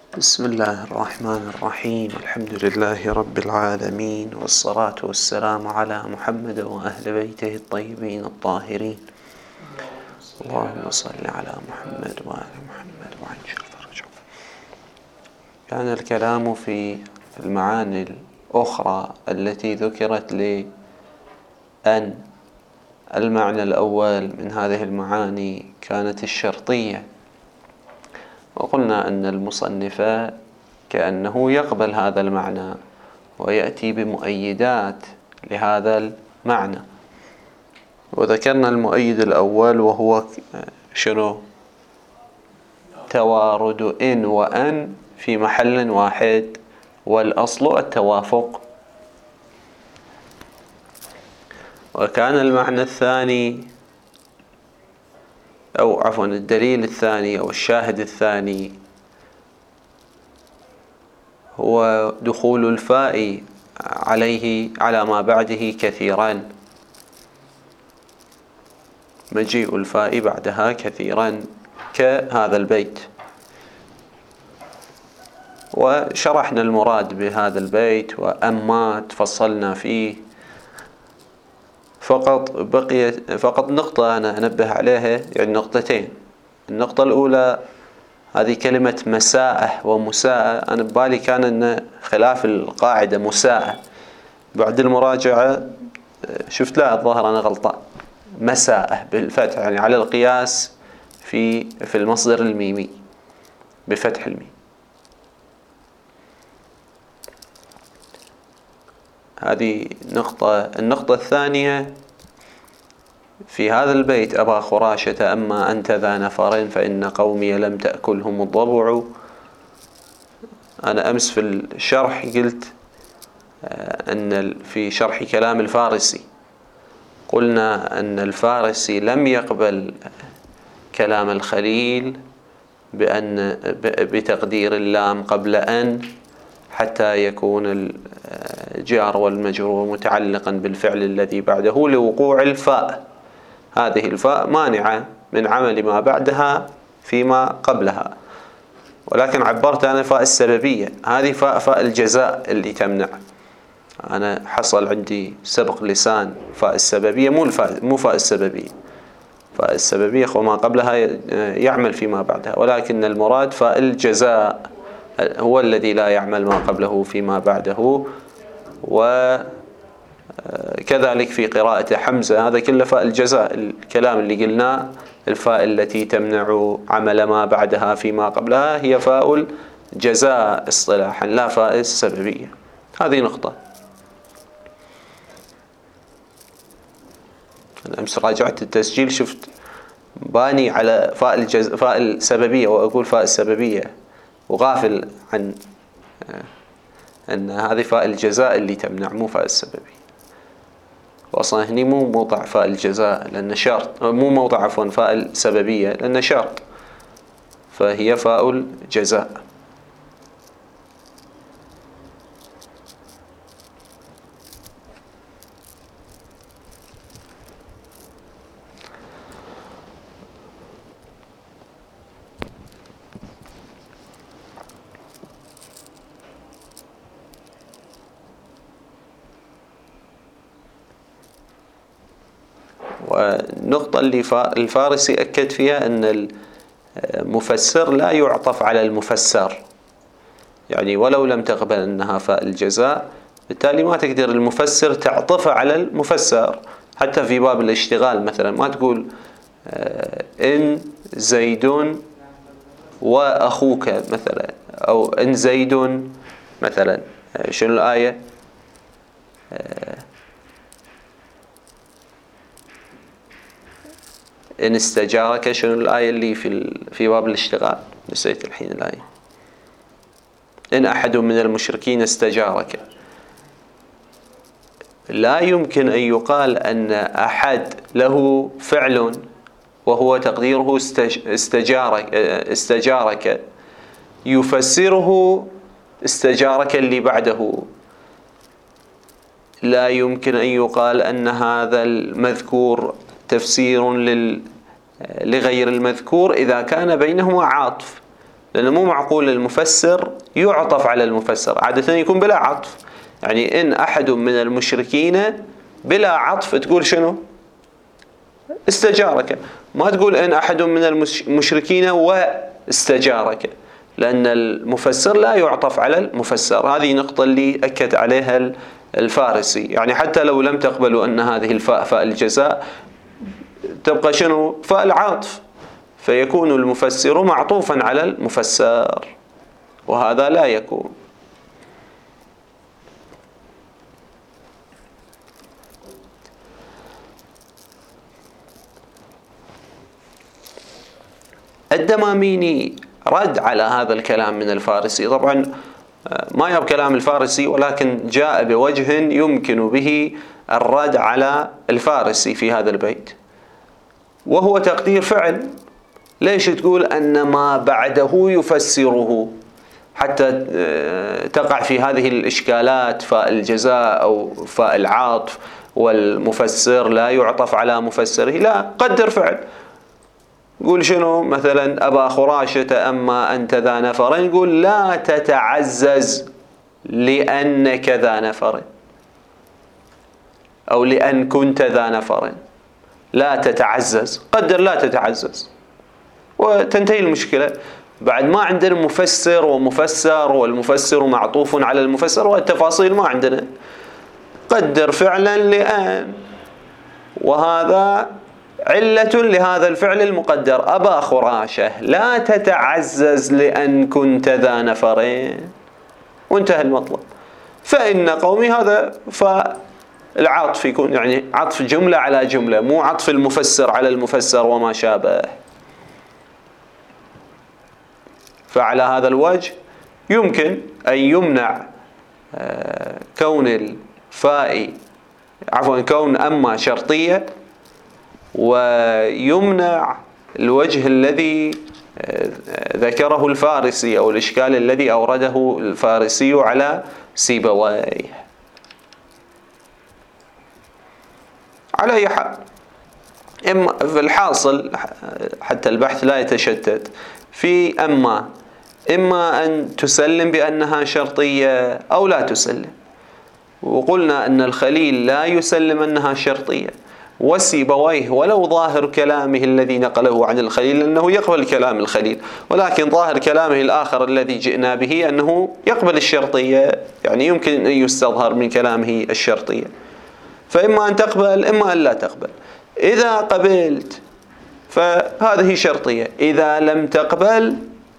بسم الله الرحمن الرحيم. الحمد لله رب العالمين، والصلاة والسلام على محمد وأهل بيته الطيبين الطاهرين. اللهم صل على محمد وآل محمد وعجل فرجهم. كان الكلام في المعاني الأخرى التي ذكرت لأن المعنى الأول من هذه المعاني كانت الشرطية، وقلنا أن المصنف كأنه يقبل هذا المعنى ويأتي بمؤيدات لهذا المعنى، وذكرنا المؤيد الأول وهو شنو؟ توارد إن وأن في محل واحد، والأصل التوافق. وكان المعنى الثاني أو عفوا الدليل الثاني أو الشاهد الثاني هو دخول الفاء عليه على ما بعده كثيرا، مجيء الفاء بعدها كثيرا كهذا البيت. وشرحنا المراد بهذا البيت وأما تفصلنا فيه، فقط نقطة أنا أنبه عليها، يعني نقطتين. النقطة الأولى هذه كلمة مساءة ومساءة، أنا ببالي كان أن خلاف القاعدة مساءة، بعد المراجعة شفت لا الظاهر أنا غلطان، مساءة بالفتح، يعني على القياس في المصدر الميمي بفتح الميم. هذه نقطة. النقطة الثانية في هذا البيت: أبا خراشة أما أنت ذا نفر فإن قومي لم تأكلهم الضبع. أنا أمس في الشرح قلت أن في شرح كلام الفارسي قلنا أن الفارسي لم يقبل كلام الخليل بتقدير اللام قبل أن، حتى يكون الجار والمجرور متعلقا بالفعل الذي بعده لوقوع الفاء. هذه الفاء مانعة من عمل ما بعدها فيما قبلها، ولكن عبرت عن فاء السببية. هذه فاء الجزاء اللي تمنع. أنا حصل عندي سبق لسان فاء السببية، مو فاء السببية. فاء السببية وما قبلها يعمل فيما بعدها، ولكن المراد فاء الجزاء هو الذي لا يعمل ما قبله فيما بعده. وكذلك في قراءة حمزة هذا كله فاء الجزاء. الكلام اللي قلناه الفاء التي تمنع عمل ما بعدها فيما قبلها هي فاء الجزاء اصطلاحا، لا فاء السببية. هذه نقطة. أنا أمس راجعت التسجيل شفت باني على فاء السببية وأقول فاء السببية، وغافل عن أن هذه فاء الجزاء اللي تمنع، مو فاء السببية. وأصلا هني مو موضع فاء الجزاء لأن شرط، مو موضع عفوا فاء السببية لأن شرط، فهي فاء الجزاء. والنقطة اللي الفارسي أكد فيها أن المفسر لا يعطف على المفسر، يعني ولو لم تقبل أنها فاء الجزاء بالتالي ما تقدر المفسر تعطف على المفسر. حتى في باب الاشتغال مثلا ما تقول إن زيد وأخوك مثلا، أو إن زيد مثلا. شنو الآية؟ إن استجارك. شنو الآية اللي في باب الاشتغال؟ نسيت الحين الآية. إن أحد من المشركين استجارك. لا يمكن أن يقال أن أحد له فعل وهو تقديره استجارك يفسره استجارك اللي بعده. لا يمكن أن يقال أن هذا المذكور تفسير لغير المذكور إذا كان بينهما عاطف. لأنه مو معقول المفسر يعطف على المفسر، عادة يكون بلا عطف. يعني إن أحد من المشركين بلا عطف تقول شنو؟ استجارك. ما تقول إن أحد من المشركين واستجارك، لأن المفسر لا يعطف على المفسر. هذه نقطة اللي أكد عليها الفارسي. يعني حتى لو لم تقبلوا أن هذه الفاء فاء الجزاء، تبقى شنو؟ فاء العطف، فيكون المفسر معطوفا على المفسر، وهذا لا يكون. الدماميني رد على هذا الكلام من الفارسي. طبعا ما يرى كلام الفارسي، ولكن جاء بوجه يمكن به الرد على الفارسي في هذا البيت، وهو تقدير فعل. ليش تقول أن ما بعده يفسره حتى تقع في هذه الإشكالات، فاء الجزاء أو فاء العطف والمفسر لا يعطف على مفسره؟ لا، قدر فعل. قول شنو مثلا؟ أبا خراشة أما أنت ذا نفر، نقول لا تتعزز لأنك ذا نفر، أو لأن كنت ذا نفر. لا تتعزز، قدر لا تتعزز وتنتهي المشكلة. بعد ما عندنا مفسر ومفسر، والمفسر معطوف على المفسر، والتفاصيل ما عندنا. قدر فعلا لأن، وهذا علة لهذا الفعل المقدر. أبا خراشة لا تتعزز لأن كنت ذا نفرين، وانتهى المطلب. فإن قومي، هذا فالعطف يكون يعني عطف جملة على جملة، مو عطف المفسر على المفسر وما شابه. فعلى هذا الوجه يمكن أن يمنع كون الفاء، عفوا كون أما شرطية، ويمنع الوجه الذي ذكره الفارسي أو الإشكال الذي أورده الفارسي على سيبويه. على أي حال، في الحاصل حتى البحث لا يتشتت، في إما أن تسلم بأنها شرطية أو لا تسلم. وقلنا أن الخليل لا يسلم أنها شرطية، وسيبويه ولو ظاهر كلامه الذي نقله عن الخليل أنه يقبل كلام الخليل، ولكن ظاهر كلامه الآخر الذي جئنا به أنه يقبل الشرطية، يعني يمكن أن يستظهر من كلامه الشرطية. فإما أن تقبل إما أن لا تقبل. إذا قبلت فهذه شرطية، إذا لم تقبل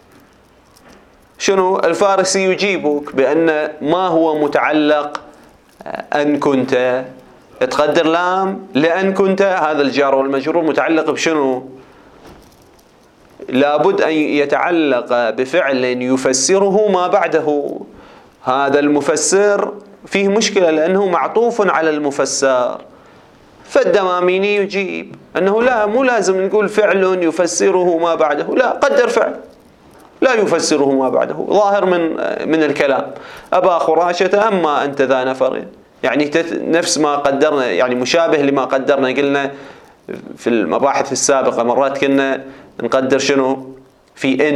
شنو؟ الفارسي يجيبك بأن ما هو متعلق أن كنت، تقدر لام لأن كنت، هذا الجار والمجرور متعلق بشنو؟ لابد أن يتعلق بفعل يفسره ما بعده. هذا المفسر فيه مشكلة لأنه معطوف على المفسر. فالدماميني يجيب أنه لا، مو لازم نقول فعل يفسره ما بعده، لا، قدر فعل لا يفسره ما بعده، ظاهر من الكلام. أبا خراشة أما أنت ذا نفر، يعني نفس ما قدرنا، يعني مشابه لما قدرنا. قلنا في المباحث السابقة مرات كنا نقدر شنو في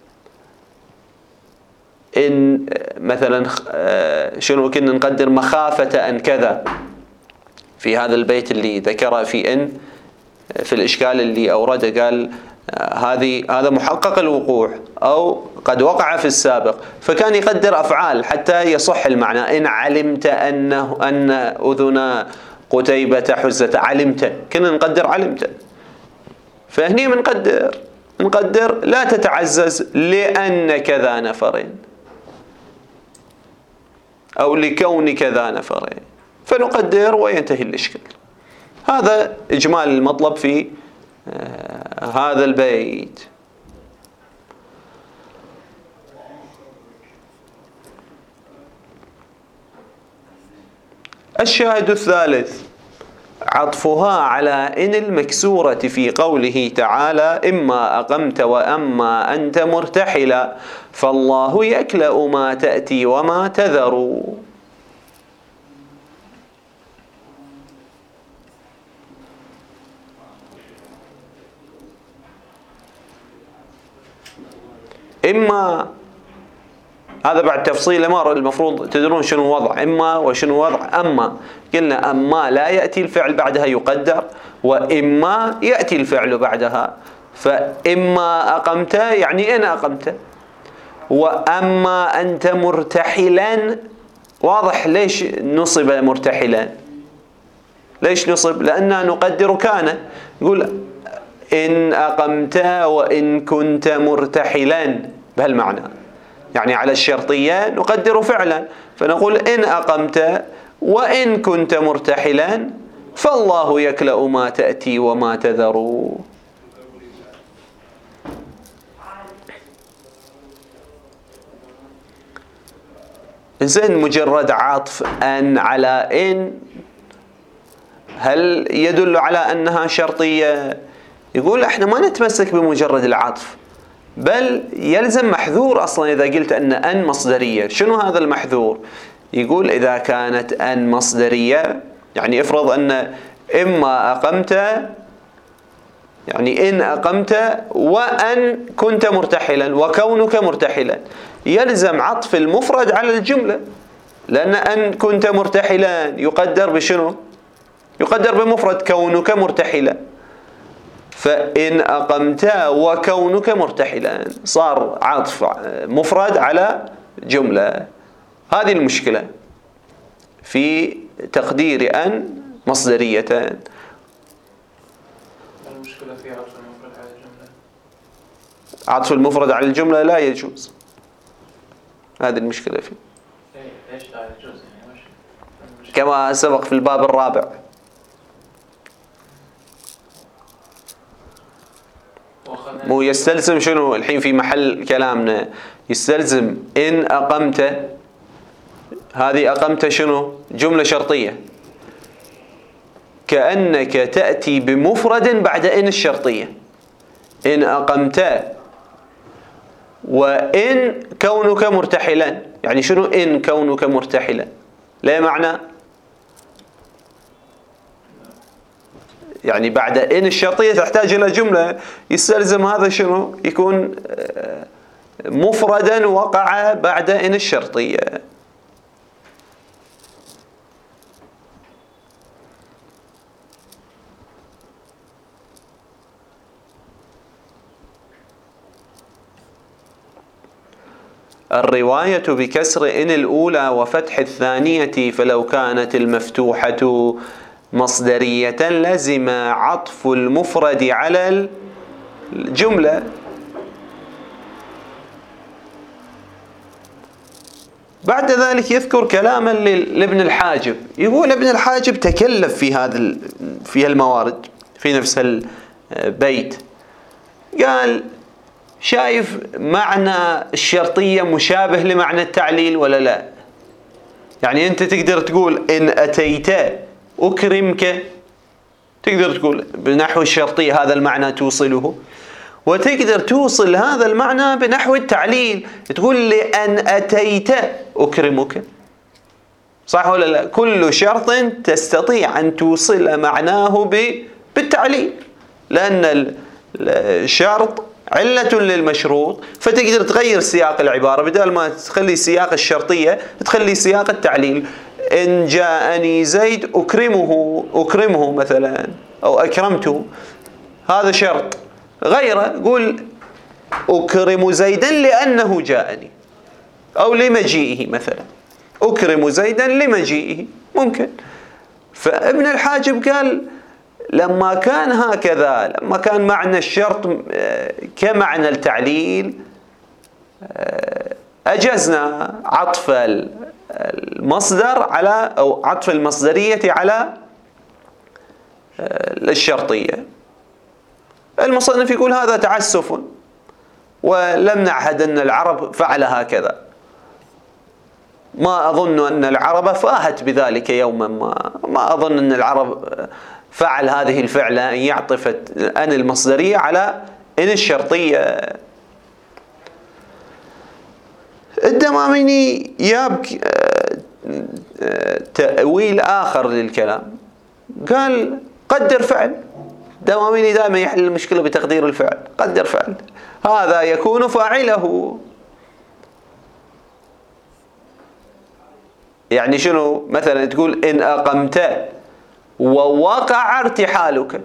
إن مثلا شنو كنا نقدر؟ مخافة أن كذا. في هذا البيت اللي ذكر في إن، في الإشكال اللي أورده، قال هذا محقق الوقوع أو قد وقع في السابق، فكان يقدر أفعال حتى يصح المعنى. إن علمت أن أذن قتيبة حزة، علمت، كنا نقدر علمت. فهني نقدر لا تتعزز لأن كذا نفرين، أو لكون كذا نفرين، فنقدر وينتهي الإشكال. هذا إجمال المطلب في هذا البيت. الشاهد الثالث عطفها على إن المكسورة في قوله تعالى: إما أقمت وأما أنت مرتحلا فالله يكلأ ما تأتي وما تذر. إما هذا بعد تفصيل ما المفروض تدرون شنو وضع إما وشنو وضع أما. قلنا أما لا يأتي الفعل بعدها يقدر، وإما يأتي الفعل بعدها. فإما أقمت يعني إن أقمت، وأما أنت مرتحلا. واضح ليش نصب مرتحلا؟ ليش نصب؟ لأننا نقدر كان. نقول إن أقمت وإن كنت مرتحلا بهالمعنى، يعني على الشرطية نقدر فعلا، فنقول إن أقمت وإن كنت مرتحلا فالله يكلأ ما تأتي وما تذر. إنسان مجرد عطف أن على إن هل يدل على أنها شرطية؟ يقول احنا ما نتمسك بمجرد العطف، بل يلزم محذور أصلا إذا قلت أن مصدرية. شنو هذا المحذور؟ يقول إذا كانت أن مصدرية، يعني افرض أن إما أقمت يعني إن أقمت وأن كنت مرتحلا وكونك مرتحلا، يلزم عطف المفرد على الجملة، لأن أن كنت مرتحلا يقدر بشنو؟ يقدر بمفرد كونك مرتحلا. فإن أقمت وكونك مرتحلا صار عطف مفرد على جملة. هذه المشكلة في تقدير أن مصدرية. المشكلة في عطف المفرد على الجملة. عطف المفرد على الجملة لا يجوز. هذه المشكلة فيه. ليش لا يجوز؟ كما سبق في الباب الرابع. مو يستلزم شنو الحين في محل كلامنا؟ يستلزم إن أقمت، هذه أقمت شنو؟ جملة شرطية، كأنك تأتي بمفرد بعد إن الشرطية. إن أقمت وإن كونك مرتحلا، يعني شنو إن كونك مرتحلا؟ لا معنى يعني بعد إن الشرطية تحتاج إلى جملة، يستلزم هذا شنو؟ يكون مفردا وقع بعد إن الشرطية. الرواية بكسر إن الأولى وفتح الثانية، فلو كانت المفتوحة مصدرية لزم عطف المفرد على الجملة. بعد ذلك يذكر كلاما لابن الحاجب. يقول ابن الحاجب تكلف في الموارد في نفس البيت. قال شايف معنى الشرطية مشابه لمعنى التعليل ولا لا؟ يعني أنت تقدر تقول إن أتيت أكرمك، تقدر تقول بنحو الشرطية هذا المعنى توصله، وتقدر توصل هذا المعنى بنحو التعليل تقول لأن أتيت أكرمك. صح ولا لا؟ كل شرط تستطيع أن توصل معناه بالتعليل، لأن الشرط علة للمشروط، فتقدر تغير سياق العبارة، بدل ما تخلي سياق الشرطية تخلي سياق التعليل. إن جاءني زيد أكرمه مثلا، أو أكرمته، هذا شرط. غيره قول أكرم زيدا لأنه جاءني، أو لمجيئه مثلا، أكرم زيدا لمجيئه ممكن. فابن الحاجب قال لما كان هكذا، لما كان معنى الشرط كمعنى التعليل، أجزنا عطف المصدر على، أو عطف المصدرية على الشرطية. المصنف يقول هذا تعسف، ولم نعهد أن العرب فعل هكذا. ما أظن أن العرب فاهت بذلك يوما ما أظن أن العرب فعل هذه الفعلة، أن يعطف أن المصدرية على إن الشرطية. الدماميني ياب تأويل آخر للكلام، قال قدر فعل. الدماميني دائما يحل المشكلة بتقدير الفعل. قدر فعل، هذا يكون فاعله. يعني شنو؟ مثلا تقول إن أقمت ووقع ارتحالك،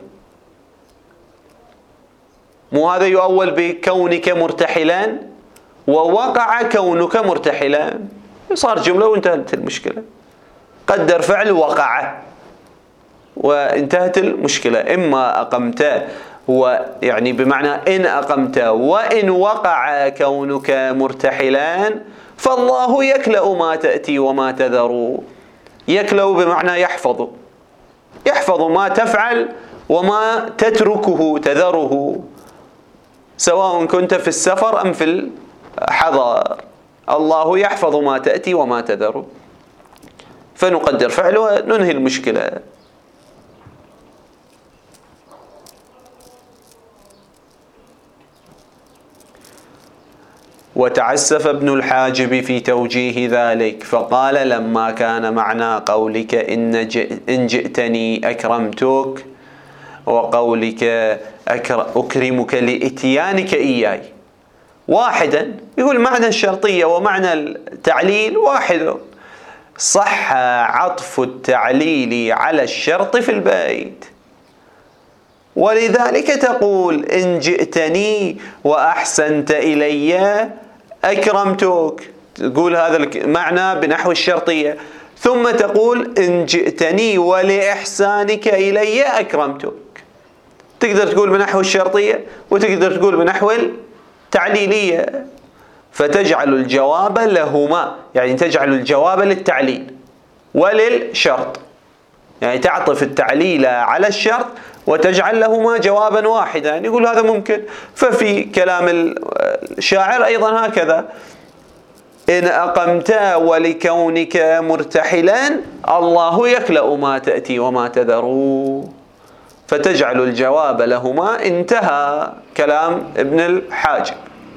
مو هذا يؤول بكونك مرتحلا؟ ووقع كونك مرتحلا، صار جملة وانتهت المشكلة. قدر فعل وقع وانتهت المشكلة. إما أقمت يعني بمعنى إن أقمت وإن وقع كونك مرتحلا فالله يكلأ ما تأتي وما تذر. يكلأ بمعنى يحفظ، يحفظ ما تفعل وما تتركه تذره، سواء كنت في السفر أم في الحضر. الله يحفظ ما تأتي وما تذر، فنقدر فعل وننهي المشكلة. وتعسف ابن الحاجب في توجيه ذلك فقال لما كان معنى قولك إن جئتني أكرمتك وقولك أكرمك لإتيانك إياي واحدا، يقول معنى الشرطية ومعنى التعليل واحد، صح عطف التعليل على الشرط في البيت، ولذلك تقول إن جئتني وأحسنت إلي أكرمتك، تقول هذا المعنى بنحو الشرطية، ثم تقول إن جئتني ولإحسانك إلي أكرمتك. تقدر تقول بنحو الشرطية وتقدر تقول بنحو التعليلية، فتجعل الجواب لهما، يعني تجعل الجواب للتعليل وللشرط، يعني تعطف التعليل على الشرط وتجعل لهما جوابا واحدا. يقول هذا ممكن. ففي كلام الشاعر أيضا هكذا، إن أقمت ولكونك مرتحلا الله يكلأ ما تأتي وما تذر، فتجعل الجواب لهما. انتهى كلام ابن الحاجب.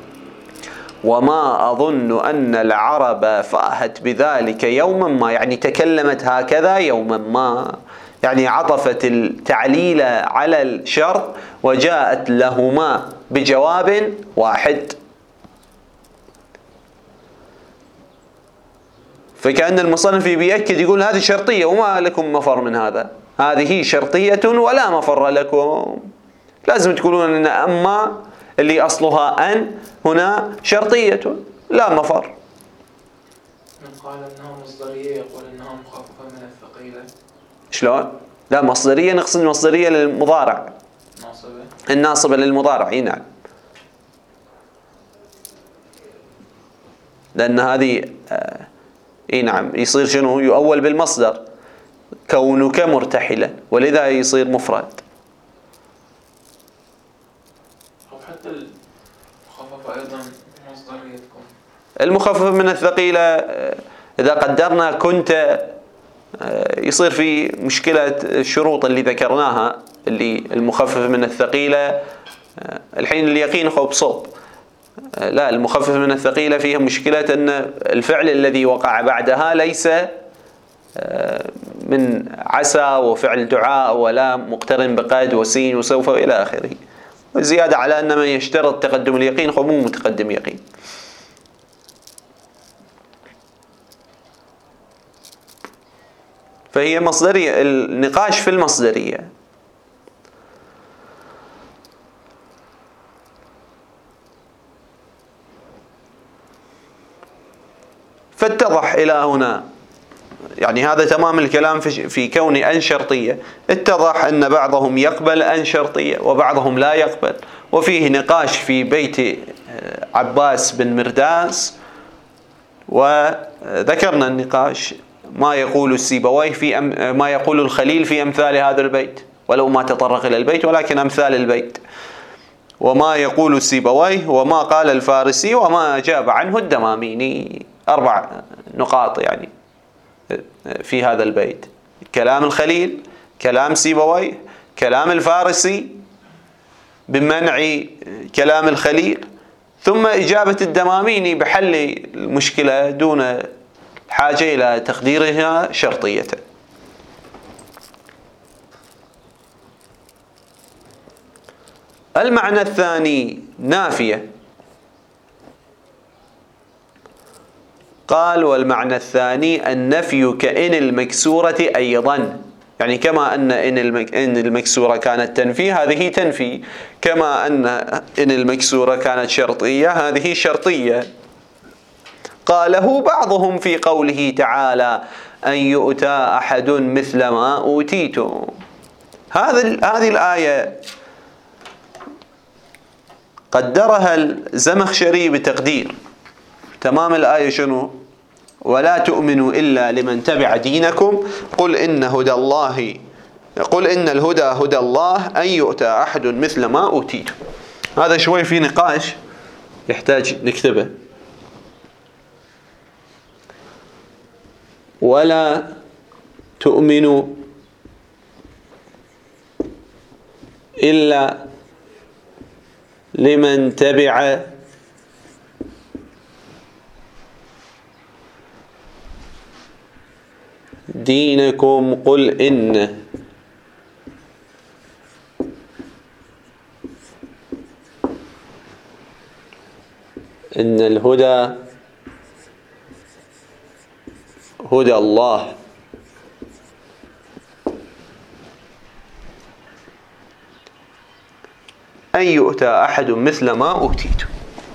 وما أظن أن العرب فاهت بذلك يوما ما، يعني تكلمت هكذا يوما ما، يعني عطفت التعليل على الشرط وجاءت لهما بجواب واحد. فكأن المصنف بيأكد يقول هذه شرطية وما لكم مفر من هذا، هذه شرطية ولا مفر لكم، لازم تقولون أن أما اللي أصلها أن هنا شرطية لا مفر. من قال أنها مصدرية يقول أنها مخففة من الثقيلة. شلون؟ لا مصدرية، نقصد مصدرية للمضارع، ناصبة، الناصبة للمضارع. اي نعم، لأن هذه اي نعم يصير شنو؟ يؤول بالمصدر كونك مرتحلا، ولذا يصير مفرد. أو حتى المخففة أيضا مصدريتكم. المخفف من الثقيلة إذا قدرنا كنت يصير في مشكلة الشروط اللي ذكرناها، اللي المخفف من الثقيلة الحين اليقين خو بصوب، لا المخفف من الثقيلة فيها مشكلة أن الفعل الذي وقع بعدها ليس من عسى وفعل دعاء ولا مقترن بقد وسين وسوف إلى آخره، زيادة على أن من يشترط تقدم اليقين هو مو متقدم يقين. فهي مصدرية، النقاش في المصدرية. فاتضح إلى هنا، يعني هذا تمام الكلام في كون أن شرطية. اتضح أن بعضهم يقبل أن شرطية وبعضهم لا يقبل، وفيه نقاش في بيت عباس بن مرداس، وذكرنا النقاش ما يقول السيبويه في ما يقول الخليل في أمثال هذا البيت، ولو ما تطرق إلى البيت ولكن أمثال البيت، وما يقول السيبويه وما قال الفارسي وما أجاب عنه الدماميني. 4 نقاط يعني في هذا البيت: كلام الخليل، كلام سيبويه، كلام الفارسي بمنع كلام الخليل، ثم إجابة الدماميني بحل المشكلة دون حاجة إلى تقديرها شرطية. المعنى الثاني نافية. قال والمعنى الثاني النفي كإن المكسورة أيضا، يعني كما أن إن المكسورة كانت تنفي هذه تنفي، كما أن إن المكسورة كانت شرطية هذه شرطية. قاله بعضهم في قوله تعالى أن يؤتى أحد مثل ما أوتيتم. هذه الآية قدرها الزمخشري بتقدير. تمام الآية شنو؟ ولا تؤمنوا إلا لمن تبع دينكم قل إن الهدى هدى الله أن يؤتى أحد مثل ما أوتيتم. هذا شوي في نقاش يحتاج نكتبه. ولا تؤمنوا إلا لمن تبع دينكم قل إن الهدى هدى الله أن يؤتى أحد مثل ما أوتيتم.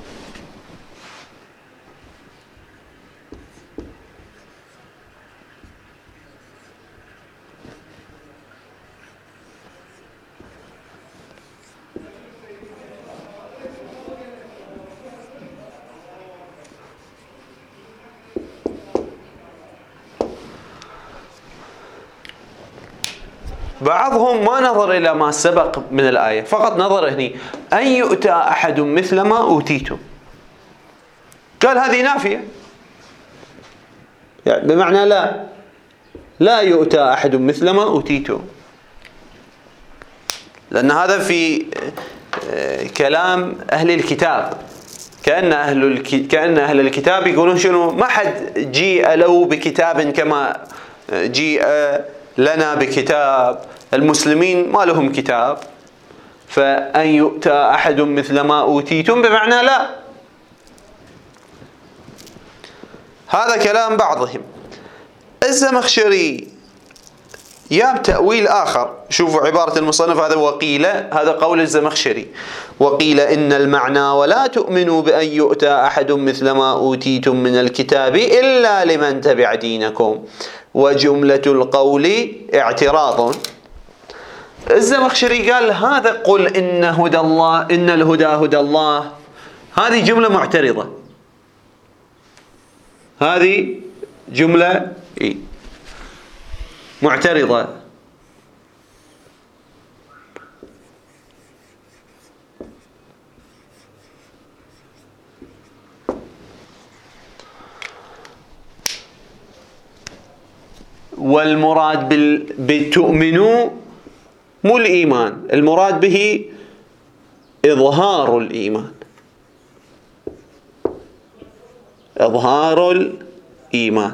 بعضهم ما نظر إلى ما سبق من الآية، فقط نظر هني أن يؤتى أحد مثل ما أوتيتم، قال هذه نافية، يعني بمعنى لا يؤتى أحد مثل ما أوتيتم، لأن هذا في كلام أهل الكتاب، كأن أهل الكتاب يقولون شنو؟ ما حد جيء له بكتاب كما جيء لنا بكتاب، المسلمين ما لهم كتاب، فأن يؤتى أحد مثل ما أوتيتم بمعنى لا. هذا كلام بعضهم. الزمخشري ياب تأويل آخر، شوفوا عبارة المصنف هذا، وقيل، هذا قول الزمخشري، وقيل إن المعنى ولا تؤمنوا بأن يؤتى أحد مثل ما أوتيتم من الكتاب إلا لمن تبع دينكم، وجملة القول اعتراض. الزمخشري قال هذا قل إن هدى الله إن الهدى هدى الله، هذه جملة معترضة، هذه جملة معترضة. والمراد بتؤمنوا مو الإيمان، المراد به إظهار الإيمان، إظهار الإيمان.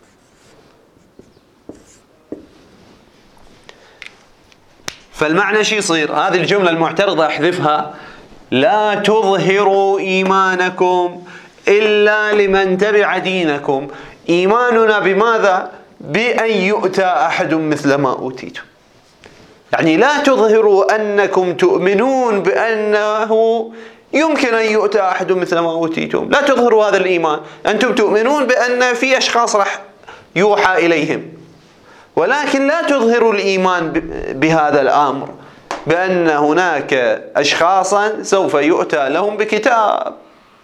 فالمعنى شو يصير؟ هذه الجملة المعترضة احذفها، لا تظهروا إيمانكم إلا لمن تبع دينكم. إيماننا بماذا؟ بأن يؤتى أحد مثل ما أوتيتم، يعني لا تظهروا أنكم تؤمنون بأنه يمكن أن يؤتى أحد مثل ما أوتيتم، لا تظهروا هذا الإيمان. أنتم تؤمنون بأن في أشخاص راح يوحى إليهم، ولكن لا تظهروا الإيمان بهذا الأمر، بأن هناك أشخاصا سوف يؤتى لهم بكتاب.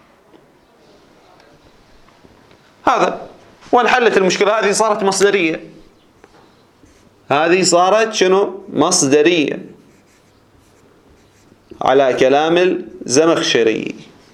هذا وانحلت المشكلة. هذه صارت مصدرية، هذه صارت شنو؟ مصدرية على كلام الزمخشري.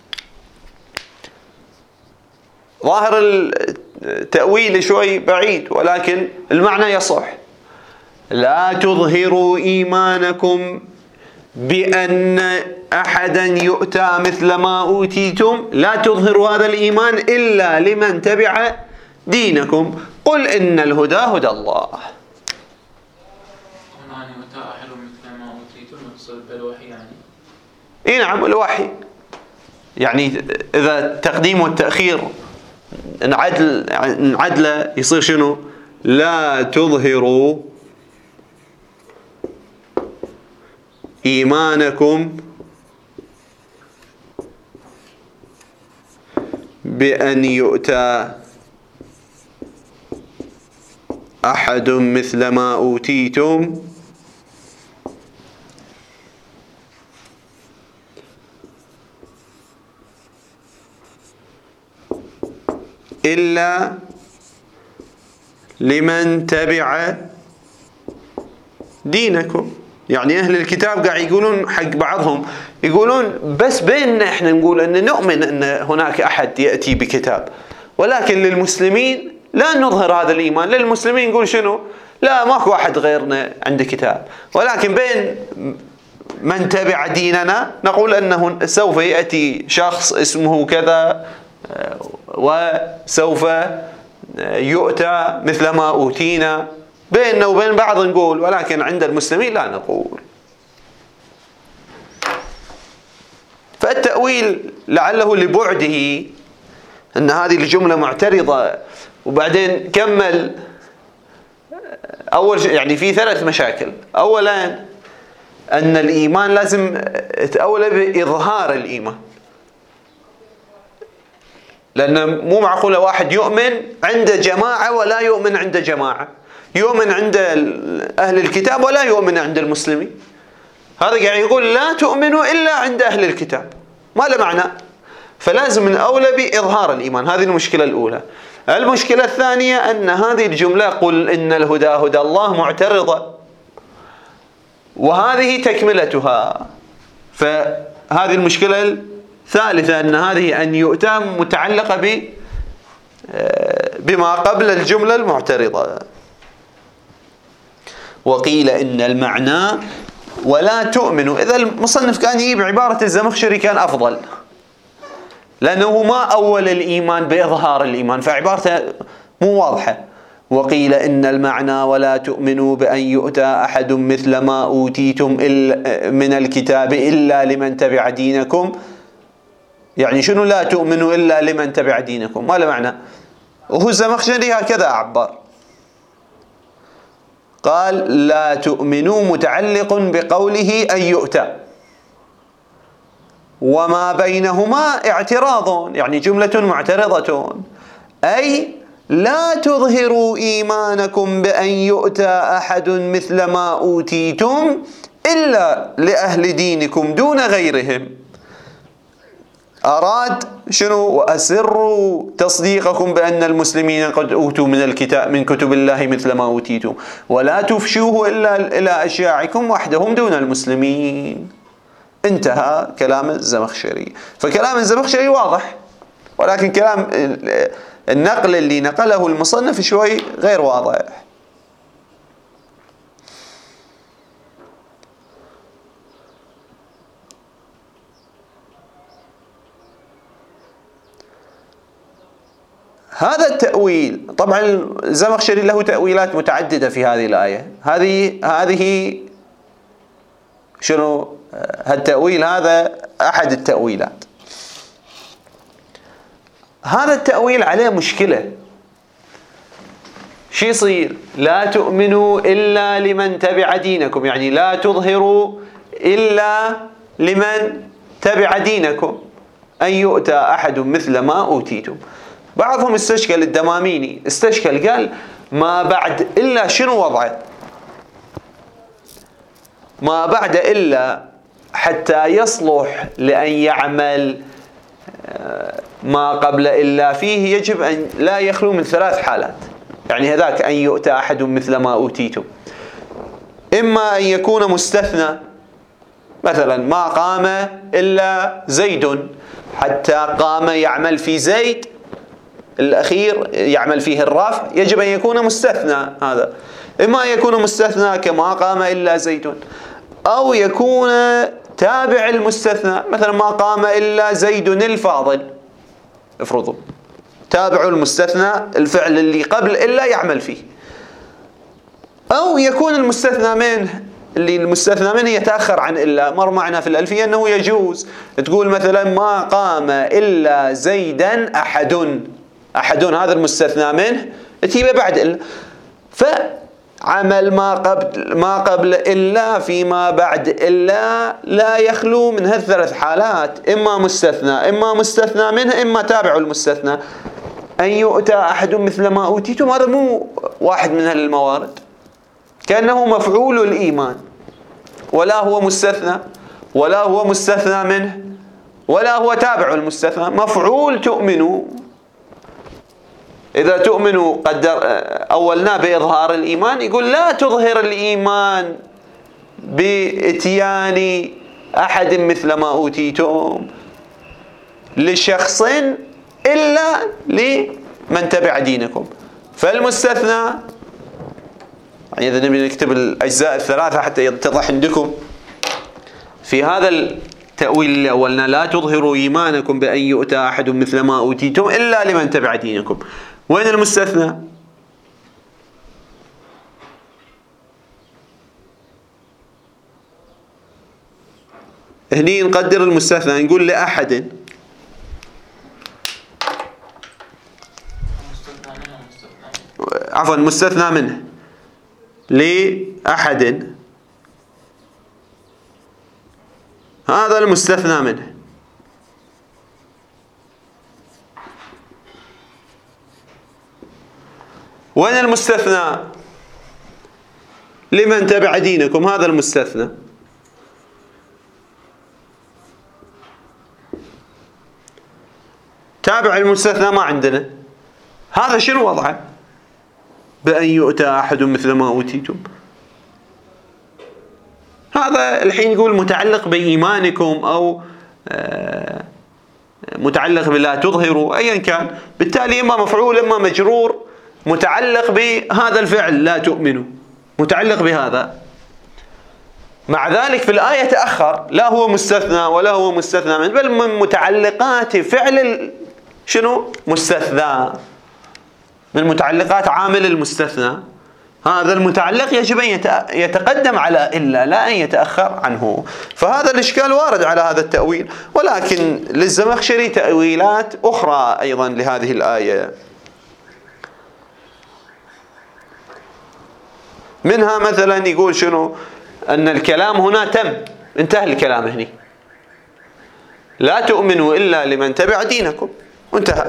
ظاهر التأويل شوي بعيد، ولكن المعنى يصح. لا تظهروا إيمانكم بأن أحدا يؤتى مثل ما أوتيتم، لا تظهروا هذا الإيمان إلا لمن تبع دينكم قل إن الهدى هدى الله. يعني يؤتى أحد مثل ما أوتيتم، يقصد بالوحي يعني اي نعم الوحي، يعني اذا التقديم والتأخير نعدله يصير شنو؟ لا تظهروا إيمانكم بأن يؤتى أحد مثل ما أوتيتم إلا لمن تبع دينكم. يعني أهل الكتاب قاعد يقولون حق بعضهم، يقولون بس بيننا إحنا نقول أن نؤمن أن هناك أحد يأتي بكتاب، ولكن للمسلمين لا نظهر هذا الإيمان. للمسلمين نقول شنو؟ لا ماكو أحد غيرنا عنده كتاب، ولكن بين من تبع ديننا نقول أنه سوف يأتي شخص اسمه كذا وسوف يؤتى مثل ما أوتينا. بيننا وبين بعض نقول، ولكن عند المسلمين لا نقول. فالتأويل لعله لبعده أن هذه الجملة معترضة، وبعدين كمل أول شيء يعني في 3 مشاكل. أولا أن الإيمان لازم تأول بإظهار الإيمان، لأن مو معقولة واحد يؤمن عند جماعة ولا يؤمن عند جماعة، يؤمن عند أهل الكتاب ولا يؤمن عند المسلمين. هذا قاعد يقول لا تؤمنوا إلا عند أهل الكتاب، ما له معنى. فلازم الأولى بإظهار الإيمان، هذه المشكلة الأولى. المشكلة الثانية أن هذه الجملة قل إن الهدى هدى الله معترضة، وهذه تكملتها. فهذه المشكلة الثالثة أن هذه أن يؤتى متعلقة بما قبل الجملة المعترضة. وقيل إن المعنى ولا تؤمنوا، إذا المصنف كان يجيب عبارة الزمخشري كان أفضل، لأنه ما أول الإيمان بإظهار الإيمان، فعبارته مو واضحة. وقيل إن المعنى ولا تؤمنوا بأن يؤتى أحد مثل ما أوتيتم من الكتاب إلا لمن تبع دينكم. يعني شنو لا تؤمنوا إلا لمن تبع دينكم؟ ما له معنى. وهو الزمخشري هكذا عبر، قال لا تؤمنوا متعلق بقوله أن يؤتى، وما بينهما اعتراض، يعني جملة معترضة، أي لا تظهروا إيمانكم بأن يؤتى أحد مثل ما أوتيتم إلا لأهل دينكم دون غيرهم. أراد شنو؟ وأسروا تصديقكم بأن المسلمين قد أوتوا من الكتاب من كتب الله مثل ما أوتيتم ولا تفشوه إلا إلى أشياعكم وحدهم دون المسلمين. انتهى كلام الزمخشري. فكلام الزمخشري واضح، ولكن كلام النقل اللي نقله المصنف شوي غير واضح. هذا التأويل طبعا الزمخشري له تأويلات متعددة في هذه الآية. هذه شنو؟ هالتأويل هذا أحد التأويلات. هذا التأويل عليه مشكلة. شو يصير؟ لا تؤمنوا إلا لمن تبع دينكم، يعني لا تظهروا إلا لمن تبع دينكم أن يؤتى أحد مثل ما أوتيتم. بعضهم استشكل، الدماميني استشكل قال ما بعد إلا شنو وضعه؟ ما بعد إلا حتى يصلح لأن يعمل ما قبل إلا فيه يجب أن لا يخلو من 3 حالات. يعني هذاك أن يؤتى أحد مثل ما أوتيتم، إما أن يكون مستثنى، مثلا ما قام إلا زيد، حتى قام يعمل في زيد الأخير يعمل فيه الرافع، يجب أن يكون مستثنى. هذا إما يكون مستثنى كما قام إلا زيد، أو يكون تابع المستثنى، مثلا ما قام إلا زيد الفاضل، افرضوا تابع المستثنى الفعل اللي قبل إلا يعمل فيه. أو يكون المستثنى منه اللي المستثنى منه يتأخر عن إلا. مر معنا في الألفية أنه يجوز تقول مثلا ما قام إلا زيدا أحد، أحد هذا المستثنى منه تجيبه بعد إلا. فعمل ما قبل إلا فيما بعد إلا لا يخلو من هذه الثلاث حالات، إما مستثنى إما مستثنى منه إما تابع المستثنى. أن يؤتى أحد مثل ما أوتيتم هذا مو واحد من هالموارد، كأنه مفعول الإيمان، ولا هو مستثنى ولا هو مستثنى منه ولا هو تابع المستثنى، مفعول تؤمنوا. إذا تؤمنوا قدر أولنا بإظهار الإيمان، يقول لا تظهر الإيمان بإتيان أحد مثل ما أوتيتم لشخص إلا لمن تبع دينكم. فالمستثنى يعني إذا نبي نكتب الأجزاء الثلاثة حتى يتضح عندكم في هذا التأويل اللي أولنا لا تظهروا إيمانكم بأن يؤتى أحد مثل ما أوتيتم إلا لمن تبع دينكم. وين المستثنى؟ هني نقدر المستثنى نقول لأحد، عفوا مستثنى منه لأحد، هذا المستثنى منه. وين المستثنى؟ لمن تبع دينكم، هذا المستثنى. تابع المستثنى ما عندنا، هذا شنو وضعه؟ بأن يؤتى أحد مثل ما أوتيتم، هذا الحين يقول متعلق بإيمانكم أو متعلق بلا تظهروا أيا كان، بالتالي إما مفعول إما مجرور متعلق بهذا الفعل لا تؤمنوا، متعلق بهذا. مع ذلك في الآية تأخر، لا هو مستثنى ولا هو مستثنى منه، بل من متعلقات فعل شنو؟ مستثنى، من متعلقات عامل المستثنى. هذا المتعلق يجب أن يتقدم على إلا، لا أن يتأخر عنه. فهذا الإشكال وارد على هذا التأويل، ولكن للزمخشري تأويلات أخرى أيضا لهذه الآية. منها مثلا يقول شنو؟ أن الكلام هنا تم، انتهى الكلام هنا، لا تؤمنوا إلا لمن تبع دينكم، وانتهى.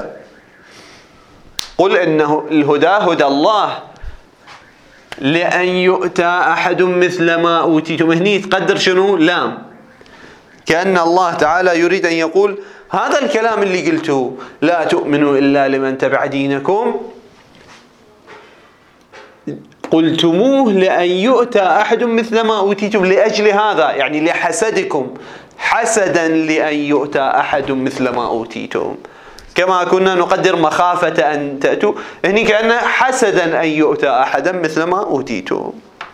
قل إنه الهدى هدى الله لأن يؤتى أحد مثل ما أوتيتم، هني تقدر شنو؟ لام، كأن الله تعالى يريد أن يقول هذا الكلام اللي قلته لا تؤمنوا إلا لمن تبع دينكم قلتموه لأن يؤتى أحد مثل ما أوتيتم، لأجل هذا يعني لحسدكم، حسدا لأن يؤتى أحد مثل ما أوتيتم، كما كنا نقدر مخافة أن تأتوا، هني كأن حسدا أن يؤتى أحدا مثل ما أوتيتم.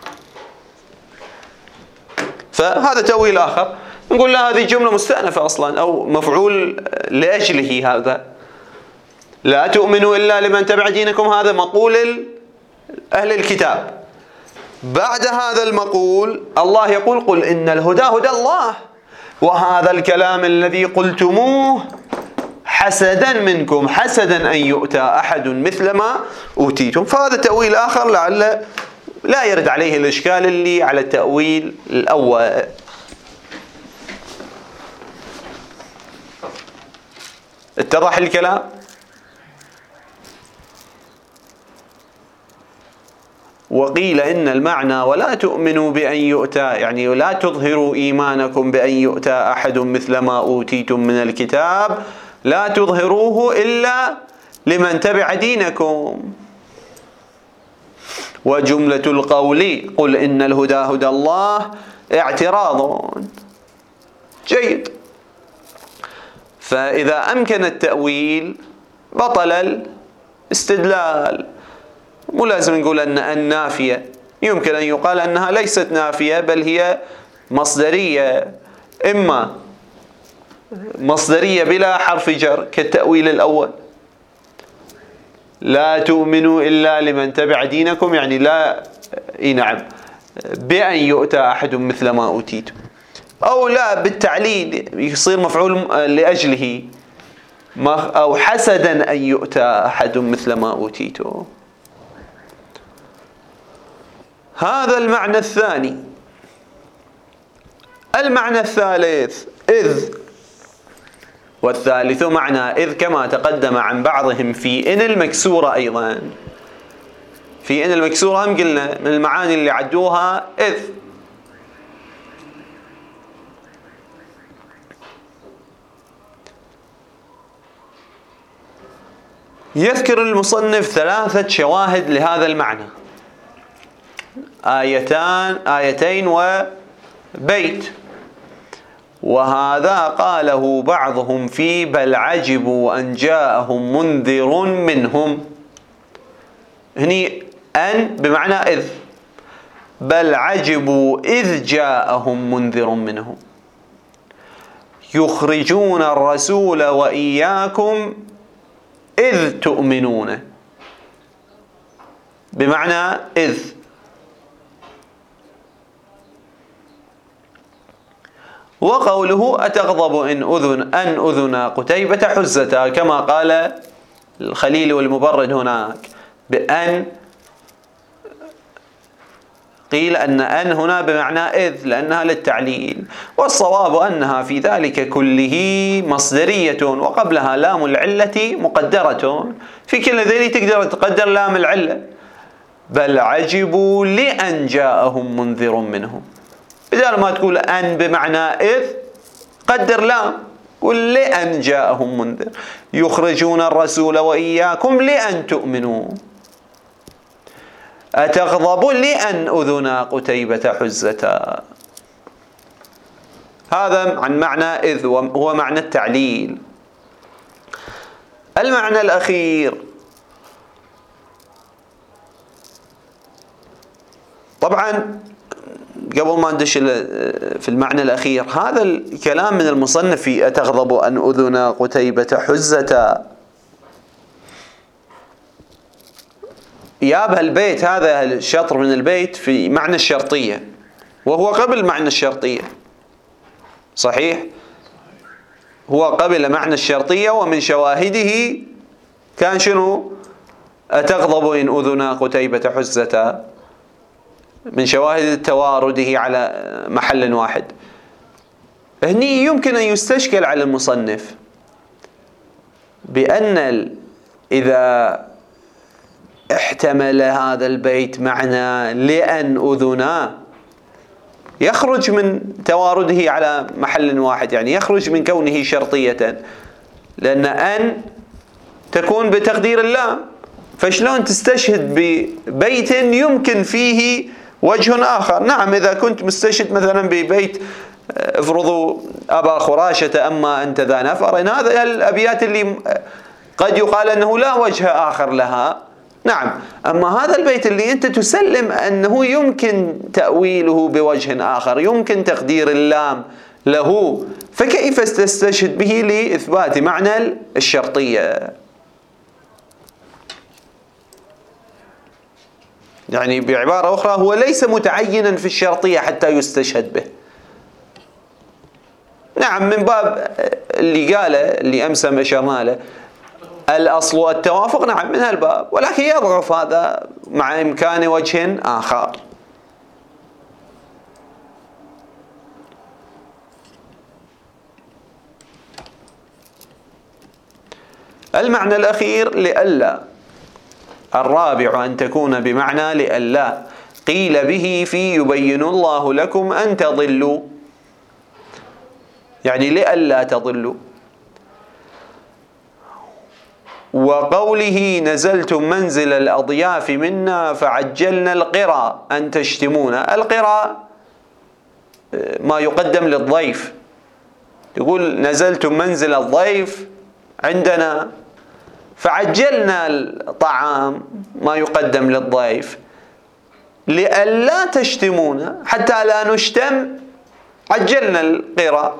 فهذا تأويل آخر، نقول لا هذه جملة مستأنفة أصلا أو مفعول لأجله. هذا لا تؤمنوا إلا لمن تبع دينكم هذا مقول أهل الكتاب. بعد هذا المقول الله يقول قل إن الهدى هدى الله، وهذا الكلام الذي قلتموه حسدا منكم، حسدا أن يؤتى أحد مثل ما أوتيتم. فهذا تأويل آخر لعل لا يرد عليه الإشكال اللي على التأويل الأول. اتضح الكلام؟ وقيل إن المعنى ولا تؤمنوا بأن يؤتى يعني لا تظهروا إيمانكم بأن يؤتى أحد مثل ما أوتيتم من الكتاب، لا تظهروه إلا لمن تبع دينكم. وجملة القول قل إن الهدى هدى الله اعتراض جيد. فإذا أمكن التأويل بطل الاستدلال. مو لازم نقول أن النافية، يمكن أن يقال أنها ليست نافية بل هي مصدرية، إما مصدرية بلا حرف جر كالتأويل الأول لا تؤمنوا إلا لمن تبع دينكم، يعني لا نعم بأن يؤتى أحد مثل ما أوتيتم، أو لا بالتعليل يصير مفعول لأجله، أو حسدا أن يؤتى أحد مثل ما أوتيتم. هذا المعنى الثاني. المعنى الثالث إذ، والثالث معنى إذ كما تقدم عن بعضهم في إن المكسورة. أيضا في إن المكسورة هم قلنا من المعاني اللي عدوها إذ. يذكر المصنف 3 شواهد لهذا المعنى، آيتين وبيت. وهذا قاله بعضهم في بل عجبوا أن جاءهم منذر منهم. هني أن بمعنى إذ، بل عجبوا إذ جاءهم منذر منهم. يخرجون الرسول وإياكم إذ تؤمنون، بمعنى إذ. وقوله أتغضب أن أذن قتيبة حزتا، كما قال الخليل والمبرد هناك بأن، قيل أن هنا بمعنى إذ لأنها للتعليل، والصواب أنها في ذلك كله مصدرية وقبلها لام العلة مقدرة. في كل ذلك تقدر تقدر لام العلة. بل عجبوا لأن جاءهم منذر منهم، بدل ما تقول أن بمعنى إذ قدر لام، قل لأن جاءهم منذر. يخرجون الرسول وإياكم لأن تؤمنوا. أتغضب لأن أذن قتيبة حزتا. هذا عن معنى إذ، وهو معنى التعليل. المعنى الأخير، طبعا قبل ما ندش في المعنى الأخير، هذا الكلام من المصنف في أتغضب أن أذن قتيبة حزتا، يابها البيت، هذا الشطر من البيت في معنى الشرطية، وهو قبل معنى الشرطية. صحيح، هو قبل معنى الشرطية، ومن شواهده كان شنو؟ أتغضب إن أذن قتيبة حزتا، من شواهد توارده على محل واحد. هني يمكن أن يستشكل على المصنف بأن إذا احتمل هذا البيت معنى لأن أذنا، يخرج من توارده على محل واحد، يعني يخرج من كونه شرطية، لأن أن تكون بتقدير اللام، فشلون تستشهد ببيت يمكن فيه وجه آخر؟ نعم، إذا كنت مستشهد مثلا ببيت افرضوا أبا خراشة أما أنت ذا نفر، إن هذا الأبيات اللي قد يقال أنه لا وجه آخر لها، نعم. أما هذا البيت اللي أنت تسلم أنه يمكن تأويله بوجه آخر، يمكن تقدير اللام له، فكيف تستشهد به لإثبات معنى الشرطية؟ يعني بعبارة أخرى هو ليس متعينا في الشرطية حتى يستشهد به. نعم، من باب اللي قاله اللي أمس أشرنا له الأصل التوافق، نعم من هالباب، ولكن يضعف هذا مع إمكان وجه آخر. المعنى الأخير لئلا، الرابع أن تكون بمعنى لئلا، قيل به في يبين الله لكم أن تضلوا، يعني لئلا تضلوا. وقوله نزلتم منزل الأضياف منا فعجلنا القرى أن تشتمونا. القرى ما يقدم للضيف، يقول نزلتم منزل الضيف عندنا فعجلنا الطعام ما يقدم للضيف، لئلا تشتمونا، حتى لا نشتم عجلنا القرى.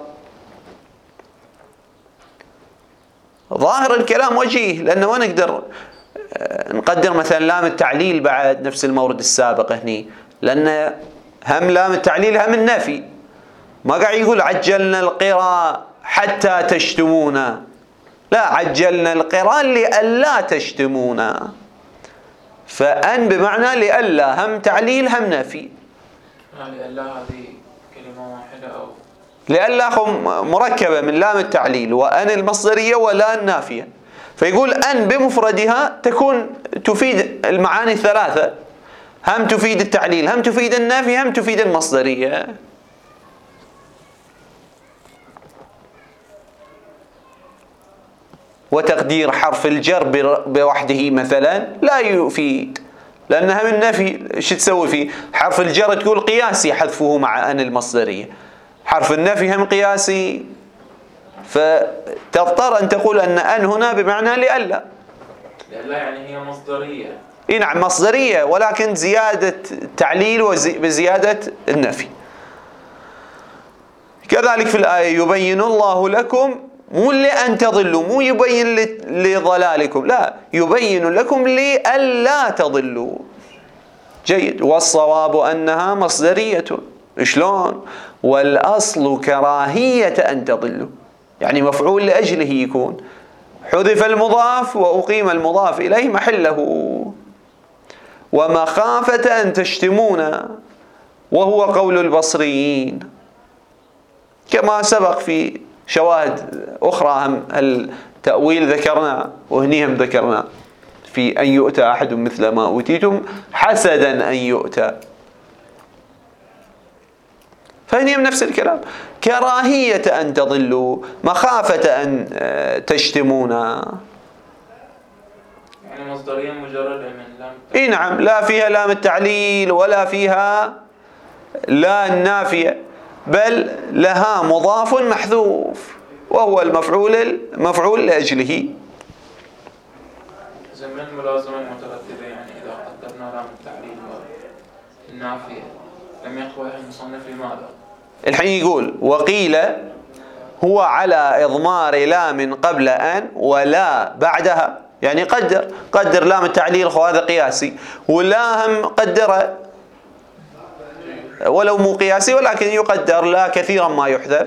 ظاهر الكلام وجيه، لأنه ما نقدر نقدر مثلا لام التعليل بعد نفس المورد السابق هني، لأن هم لام التعليل هم النفي. ما قاعد يقول عجلنا القراء حتى تشتمونا، لا، عجلنا القراء لئلا تشتمونا. فأن بمعنى لئلا، هم تعليل هم نفي. لئلا هذه كلمة واحدة أو لئلا مركبة من لام التعليل وأن المصدرية ولا النافية. فيقول أن بمفردها تفيد المعاني الثلاثة، هم تفيد التعليل هم تفيد النافي هم تفيد المصدرية. وتقدير حرف الجر بوحده مثلا لا يفيد، لأنها من النفي. شو تسوي فيه؟ حرف الجر تقول قياسي حذفه مع أن المصدرية، حرف النفي هم قياسي، فتضطر أن تقول أن هنا بمعنى لئلا. لئلا يعني هي مصدرية. إيه نعم مصدرية، ولكن زيادة تعليل بزيادة النفي. كذلك في الآية يبين الله لكم، مو لأن تضلوا، مو يبين لضلالكم، لا، يبين لكم لألا تضلوا. جيد. والصواب أنها مصدرية. شلون؟ والأصل كراهية أن تضلوا، يعني مفعول لأجله يكون، حذف المضاف وأقيم المضاف إليه محله. ومخافة أن تشتمونا، وهو قول البصريين كما سبق في شواهد أخرى. هم التأويل ذكرنا وهنيهم ذكرنا في أن يؤتى أحد مثل ما أوتيتم حسدا أن يؤتى، فهنيهم نفس الكلام، كراهية أن تضلوا، مخافة أن تشتمونا. يعني مصدرية مجردة من لام. إيه نعم، لا فيها لام التعليل ولا فيها لا النافية، بل لها مضاف محذوف وهو المفعول لأجله. زمن ملازمة مترددة، يعني إذا قدرنا لام التعليل والنافية لم يقوى المصنف لماذا؟ الحين يقول وقيل هو على إضمار لام قبل أن ولا بعدها، يعني قدر لام التعليل، هذا قياسي، ولا هم قدره ولو مو قياسي ولكن يقدر لا كثيرا ما يحذف.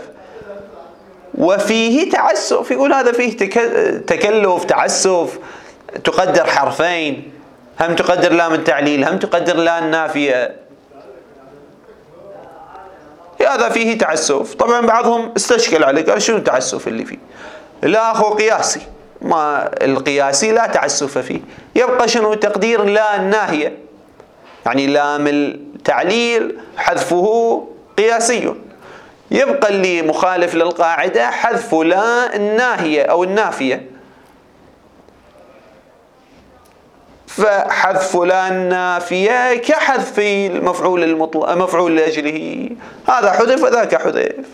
وفيه تعسف، يقول هذا فيه تكلف تعسف، تقدر حرفين، هم تقدر لام التعليل هم تقدر لا النافية، هذا فيه تعسف. طبعا بعضهم استشكل عليه قال شنو التعسف اللي فيه؟ لا أخو قياسي، ما القياسي لا تعسف فيه، يبقى شنو تقدير لا الناهية، يعني لام التعليل حذفه قياسي، يبقى اللي مخالف للقاعدة حذف لا الناهية أو النافية. فحذف لا النافية كحذف المفعول مفعول لأجله، هذا حذف وذاك حذف،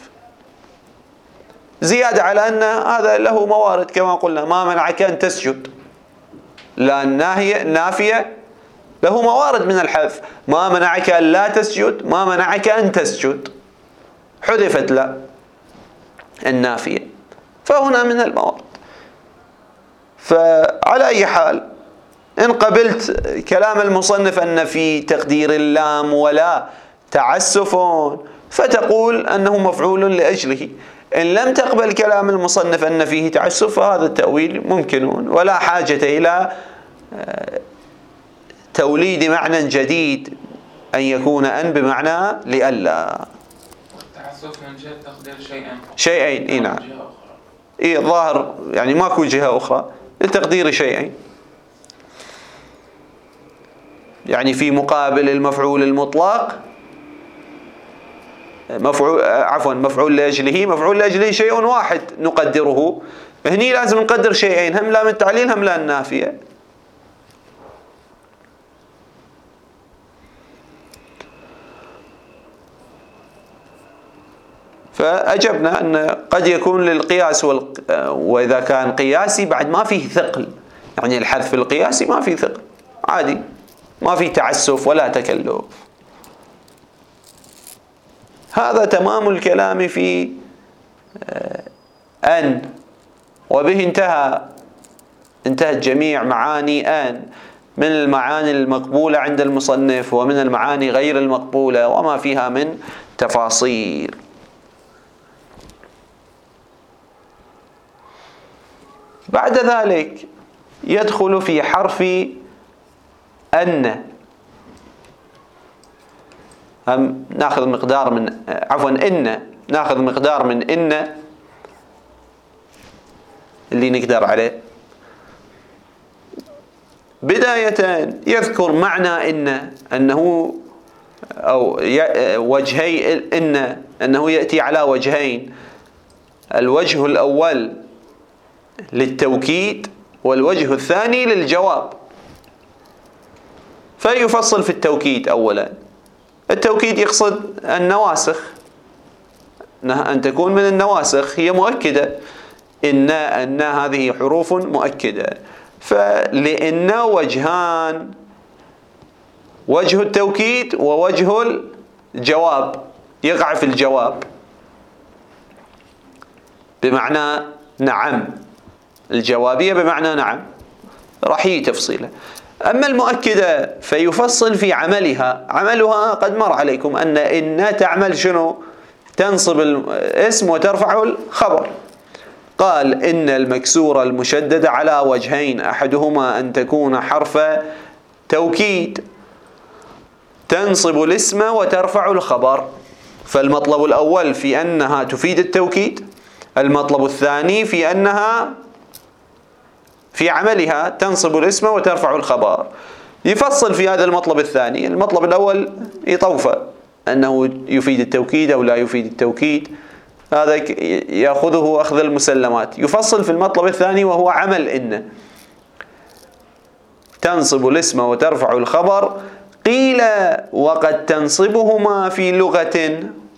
زيادة على أن هذا له موارد كما قلنا. ما منعك أن تسجد، لا النافية له موارد من الحذف، ما منعك أن لا تسجد، ما منعك أن تسجد، حذفت لا النافية، فهنا من الموارد. فعلى أي حال إن قبلت كلام المصنف أن في تقدير اللام ولا تعسف فتقول أنه مفعول لأجله. إن لم تقبل كلام المصنف أن فيه تعسف فهذا التأويل ممكن، ولا حاجة إلى توليد معنى جديد أن يكون أن بمعنى لئلا. التعسف من جهة تقدير شيئين. إيه نعم، إيه الظاهر يعني ماكو جهة أخرى لتقدير شيئين، يعني في مقابل المفعول المطلق مفعول لأجله شيء واحد نقدره، هني لازم نقدر شيئين، هم لام التعليل هم لا النافية. فأجبنا أن قد يكون للقياس وإذا كان قياسي بعد ما فيه ثقل، يعني الحذف القياسي ما فيه ثقل عادي، ما فيه تعسف ولا تكلف. هذا تمام الكلام في أن، وبه انتهت جميع معاني أن. من المعاني المقبولة عند المصنف ومن المعاني غير المقبولة وما فيها من تفاصيل. بعد ذلك يدخل في حرف أن. ناخذ مقدار من إن، ناخذ مقدار من إن اللي نقدر عليه. بداية يذكر معنى إن، أنه أو وجهي إن، أنه يأتي على وجهين، الوجه الأول للتوكيد والوجه الثاني للجواب. فيفصل في التوكيد أولا. التوكيد يقصد النواسخ، أن تكون من النواسخ، هي مؤكدة. إن هذه حروف مؤكدة، فلإن وجهان، وجه التوكيد ووجه الجواب، يقع في الجواب بمعنى نعم، الجوابية بمعنى نعم، راح يجي تفصيله. أما المؤكدة فيفصل في عملها. عملها قد مر عليكم أن تعمل شنو؟ تنصب الاسم وترفع الخبر. قال إن المكسورة المشددة على وجهين، أحدهما أن تكون حرف توكيد تنصب الاسم وترفع الخبر، فالمطلب الأول في أنها تفيد التوكيد، المطلب الثاني في أنها في عملها تنصب الاسم وترفع الخبر. يفصل في هذا المطلب الثاني. المطلب الأول يطوفه أنه يفيد التوكيد أو لا يفيد التوكيد، هذا يأخذه أخذ المسلمات. يفصل في المطلب الثاني وهو عمل إن، تنصب الاسم وترفع الخبر. قيل وقد تنصبهما في لغة.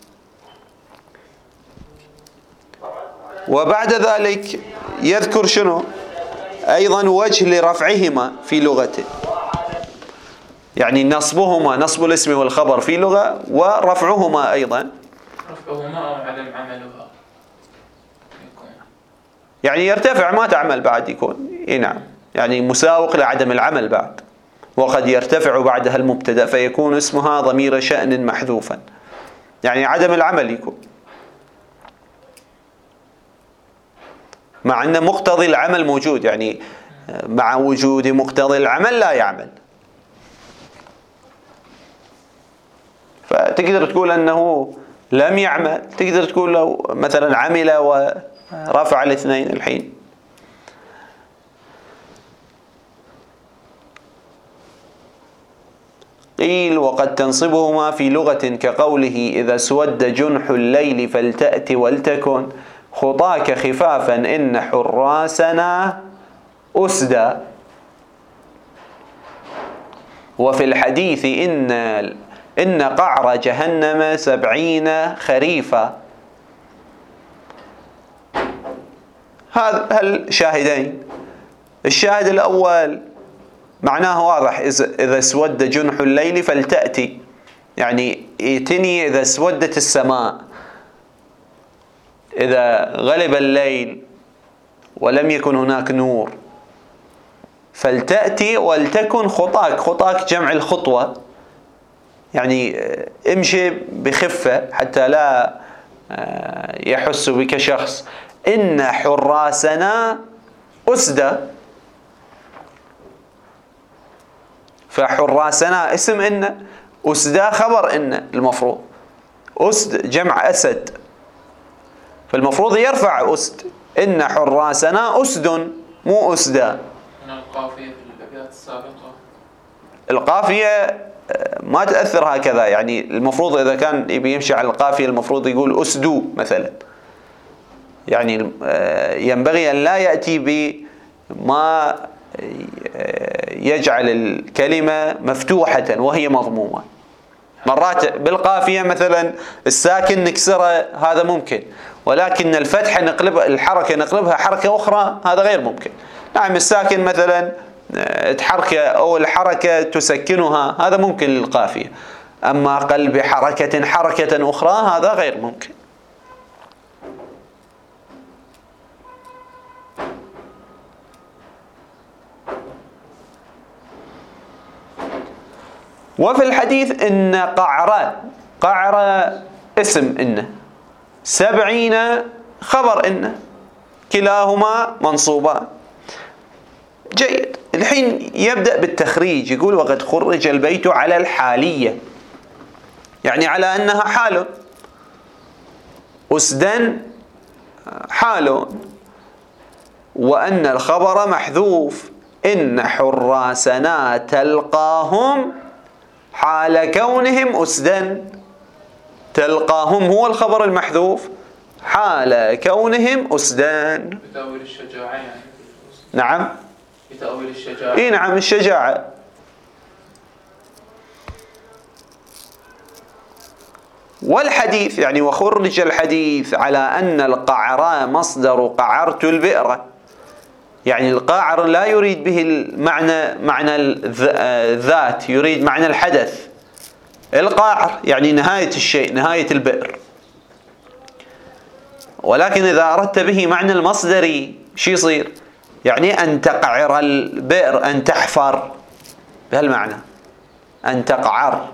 وبعد ذلك يذكر شنو؟ أيضا وجه لرفعهما في لغة، يعني نصبهما، نصب الاسم والخبر في لغة، ورفعهما أيضا. رفعهما أو عدم عملها يعني يرتفع ما تعمل بعد، يكون نعم، يعني مساوق لعدم العمل بعد. وقد يرتفع بعدها المبتدأ فيكون اسمها ضمير شأن محذوفا، يعني عدم العمل يكون، مع أن مقتضي العمل موجود، يعني مع وجود مقتضي العمل لا يعمل. فتقدر تقول أنه لم يعمل، تقدر تقول لو مثلا عمل ورفع الاثنين الحين. قيل وقد تنصبهما في لغة كقوله إذا اسود جنح الليل فلتأت ولتكن خطاك خفافا إن حراسنا أسدى. وفي الحديث إن قعر جهنم 70 خريفا. هذا الشاهدين. الشاهد الأول معناه واضح، إذا اسود جنح الليل فلتأتي، يعني ائتني إذا اسودت السماء، إذا غلب الليل ولم يكن هناك نور، فلتأتي ولتكن خطاك. خطاك جمع الخطوة، يعني امشي بخفة حتى لا يحس بك شخص. إن حراسنا أسدى، فحراسنا اسم إن، أسدى خبر إن. المفروض أسد جمع أسد، فالمفروض يرفع أسد. إن حراسنا أسد مو أسدى. من القافية في الأبيات السابقة، القافية ما تأثر هكذا، يعني المفروض إذا كان يبي يمشي على القافية المفروض يقول أسدو مثلا، يعني ينبغي أن لا يأتي بما يجعل الكلمة مفتوحة وهي مضمومة. مرات بالقافية مثلا الساكن نكسره، هذا ممكن، ولكن الفتحة نقلبها، الحركة نقلبها حركة أخرى، هذا غير ممكن. نعم الساكن مثلا تحركه أو الحركة تسكنها، هذا ممكن للقافية، أما قلب حركة أخرى هذا غير ممكن. وفي الحديث إن قعر اسم إن، 70 خبر إن، كلاهما منصوبان. جيد. الحين يبدأ بالتخريج، يقول وقد خرج البيت على الحالية، يعني على أنها حال، أسدا حال، وأن الخبر محذوف، إن حراسنا تلقاهم حال كونهم أسدا. تلقاهم هو الخبر المحذوف حال كونهم أسدان. بتأويل الشجاعة يعني. نعم. بتأويل الشجاعة. إيه نعم، الشجاعة. والحديث يعني وخرج الحديث على أن القعر مصدر قعرت البئر، يعني القاعر لا يريد به معنى الذات، يريد معنى الحدث. القاعر يعني نهاية الشيء، نهاية البئر. ولكن إذا أردت به معنى المصدري شو يصير؟ يعني أن تقعر البئر، أن تحفر، بهالمعنى أن تقعر.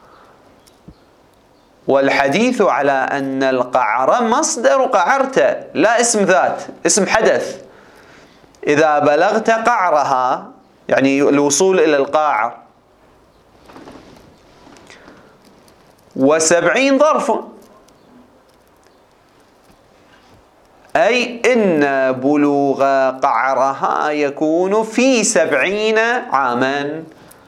والحديث على أن القعر مصدر قعرت، لا اسم ذات، اسم حدث. إذا بلغت قعرها يعني الوصول إلى القاعر. 70 ظرف، أي إن بلوغ قعرها يكون في 70 عاما.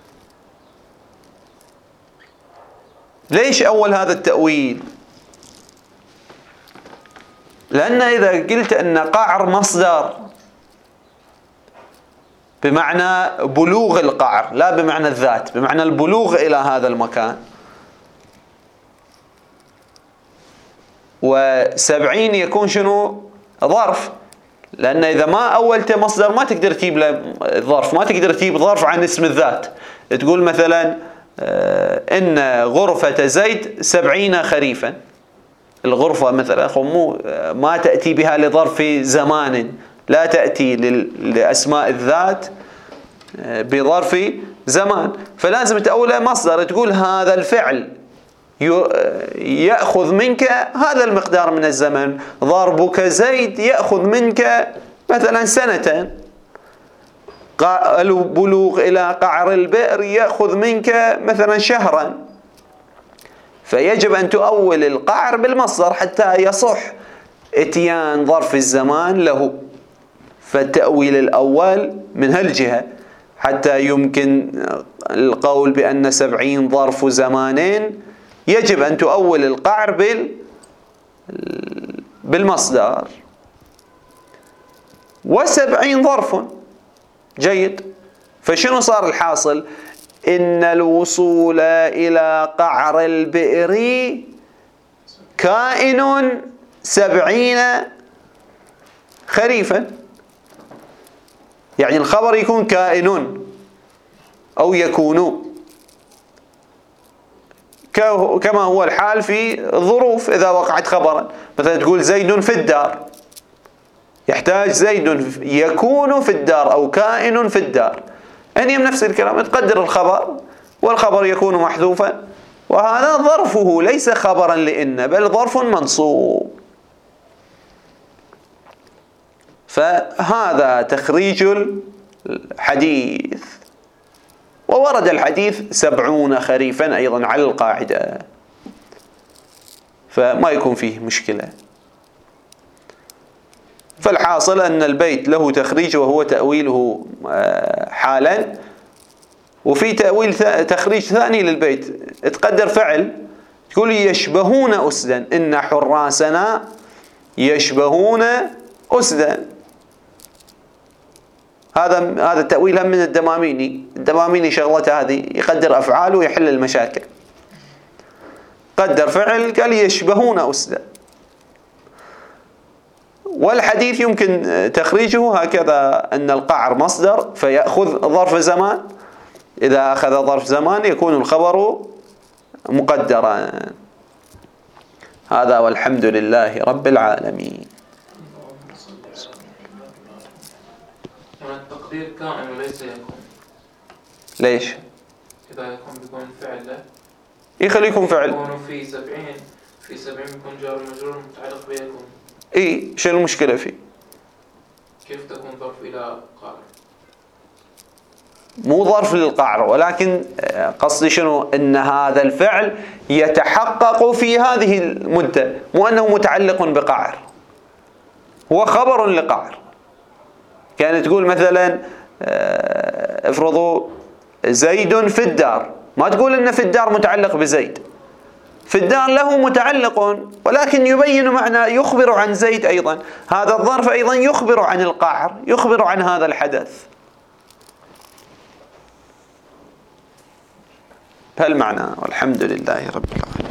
ليش أول هذا التأويل؟ لأن إذا قلت أن قعر مصدر بمعنى بلوغ القعر، لا بمعنى الذات، بمعنى البلوغ إلى هذا المكان، 70 يكون شنو؟ ظرف. لأن إذا ما أولت مصدر ما تقدر تجيب له ظرف، ما تقدر تجيب ظرف عن اسم الذات. تقول مثلا إن غرفة زيد 70 خريفا. الغرفة مثلا ما تأتي بها لظرف زمان، لا تأتي لأسماء الذات بظرف زمان، فلازم تأولها مصدر. تقول هذا الفعل يأخذ منك هذا المقدار من الزمن، ضربك زيد يأخذ منك مثلا سنة، البلوغ إلى قعر البئر يأخذ منك مثلا شهرا. فيجب أن تؤول القعر بالمصدر حتى يصح اتيان ظرف الزمان له. فالتأويل الأول من هالجهة حتى يمكن القول بأن 70 ظرف زمانين، يجب أن تؤول القعر بالمصدر. 70 ظرف. جيد. فشنو صار الحاصل؟ إن الوصول إلى قعر البئر كائن 70 خريفا. يعني الخبر يكون كائن أو يكون، كما هو الحال في الظروف إذا وقعت خبرا. مثلا تقول زيد في الدار، يحتاج زيد يكون في الدار أو كائن في الدار. يعني نفس الكلام، تقدر الخبر والخبر يكون محذوفا، وهذا ظرفه ليس خبرا لإن، بل ظرف منصوب. فهذا تخريج الحديث. وورد الحديث 70 خريفا أيضا على القاعدة، فما يكون فيه مشكلة. فالحاصل أن البيت له تخريج وهو تأويله حالا. وفي تأويل تخريج ثاني للبيت، تقدر فعل، تقول يشبهون أسدا، إن حراسنا يشبهون أسدا. هذا التأويل هم من الدماميني شغلته هذه، يقدر أفعال ويحل المشاكل. قدر فعل قال يشبهون أسدا. والحديث يمكن تخريجه هكذا، أن القعر مصدر فيأخذ ظرف زمان، إذا أخذ ظرف زمان يكون الخبر مقدرا. هذا والحمد لله رب العالمين. التقدير كائن وليس يكون. ليش؟ إذا بيكون فعل له يخليكم فعل. يكون في 70 بيكون جار مجرور متعلق بيكون. شو المشكلة فيه؟ كيف تكون ظرف إلى قعر؟ مو ظرف للقعر، ولكن قصدي شنو؟ ان هذا الفعل يتحقق في هذه المدة، مو انه متعلق بقعر، هو خبر لقعر. كانت تقول مثلا افرضوا زيد في الدار، ما تقول ان في الدار متعلق بزيد، في الدار له متعلق ولكن يبين معنى، يخبر عن زيد أيضا. هذا الظرف أيضا يخبر عن القعر، يخبر عن هذا الحدث. فالمعنى والحمد لله رب العالمين.